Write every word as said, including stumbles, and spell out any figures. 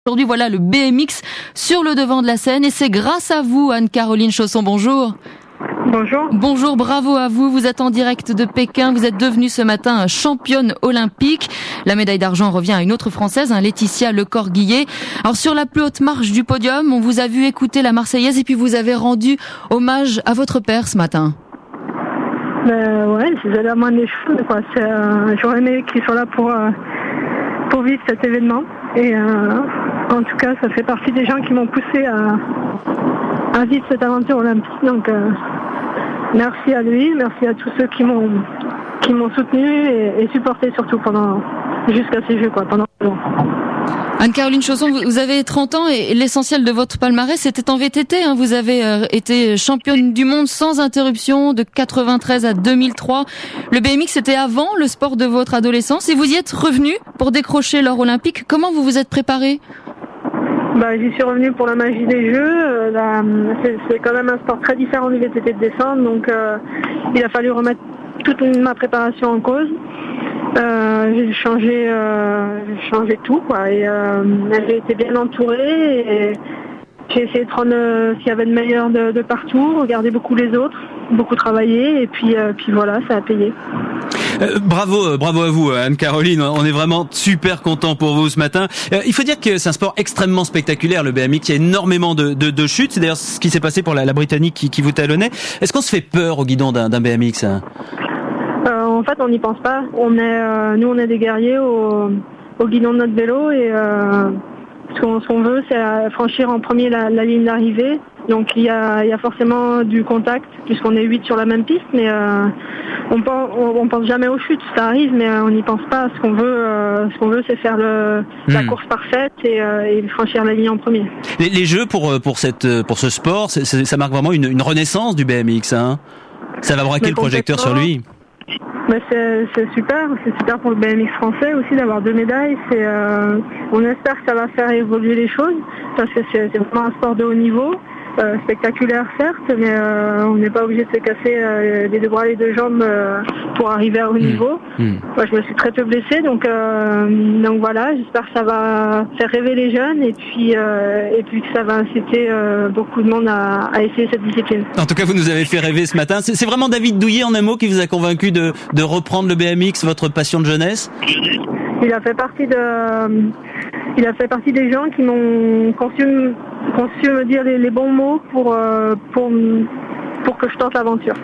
Aujourd'hui, voilà le B M X sur le devant de la scène et c'est grâce à vous, Anne-Caroline Chausson. Bonjour. Bonjour. Bonjour, bravo à vous. Vous êtes en direct de Pékin. Vous êtes devenue ce matin championne olympique. La médaille d'argent revient à une autre Française, hein, Laetitia Lecor-Guillet. Alors sur la plus haute marche du podium, on vous a vu écouter la Marseillaise et puis vous avez rendu hommage à votre père ce matin. Ben ouais, c'est la moindre des choses, quoi. C'est, euh, j'aurais aimé qu'ils soient là pour euh, pour vivre cet événement. Et euh, en tout cas, ça fait partie des gens qui m'ont poussé à, à vivre cette aventure olympique. Donc euh, merci à lui, merci à tous ceux qui m'ont qui m'ont soutenu et, et supporté surtout pendant jusqu'à ces Jeux, quoi, pendant le Anne-Caroline Chausson, vous avez trente ans et l'essentiel de votre palmarès c'était en V T T. Hein. Vous avez été championne du monde sans interruption de quatre-vingt-treize à deux mille trois. Le B M X c'était avant le sport de votre adolescence et vous y êtes revenu pour décrocher l'or olympique. Comment vous vous êtes préparée ? Bah, j'y suis revenue pour la magie des Jeux. Euh, la, c'est, c'est quand même un sport très différent du V T T de descente, donc euh, il a fallu remettre toute ma préparation en cause. Euh, j'ai changé, euh, j'ai changé tout, quoi. Et euh, j'ai été bien entourée. Et j'ai essayé de prendre euh, ce qu'il y avait de meilleur de, de partout, regarder beaucoup les autres, beaucoup travailler, et puis, euh, puis voilà, ça a payé. Euh, bravo, euh, bravo à vous, Anne-Caroline. On est vraiment super content pour vous ce matin. Euh, il faut dire que c'est un sport extrêmement spectaculaire, le B M X. Il y a énormément de, de, de chutes. C'est d'ailleurs ce qui s'est passé pour la, la Britannique qui, qui vous talonnait. Est-ce qu'on se fait peur au guidon d'un, d'un B M X, hein ? Euh, en fait, on n'y pense pas. On est, euh, nous, on est des guerriers au, au guidon de notre vélo et euh, ce, qu'on, ce qu'on veut, c'est franchir en premier la, la ligne d'arrivée. Donc, il y a, il y a forcément du contact puisqu'on est huit sur la même piste, mais euh, on, pense, on, on pense jamais aux chutes. Ça arrive, mais on n'y pense pas. Ce qu'on veut, euh, ce qu'on veut, c'est faire le, mmh. la course parfaite et, euh, et franchir la ligne en premier. Les, les Jeux pour pour cette pour ce sport, c'est, c'est, ça marque vraiment une, une renaissance du B M X. Hein. Ça va braquer le projecteur sur lui. Mais c'est, c'est super, c'est super pour le B M X français aussi d'avoir deux médailles. C'est, euh, on espère que ça va faire évoluer les choses parce que c'est, c'est vraiment un sport de haut niveau, euh, spectaculaire certes, mais euh, on n'est pas obligé de se casser euh, les deux bras, les deux jambes euh, pour arriver à haut niveau. Mmh. Mmh. Moi, je me suis très peu blessée, donc euh, donc voilà, j'espère que ça va faire rêver les jeunes et puis euh, et puis que ça va inciter euh, beaucoup de monde à, à essayer cette discipline. En tout cas, vous nous avez fait rêver ce matin. C'est, c'est vraiment David Douillet en un mot qui vous a convaincu de de reprendre le B M X, votre passion de jeunesse ? Il a fait partie de, il a fait partie des gens qui m'ont conçu, conçu me dire les, les bons mots pour, pour, pour que je tente l'aventure.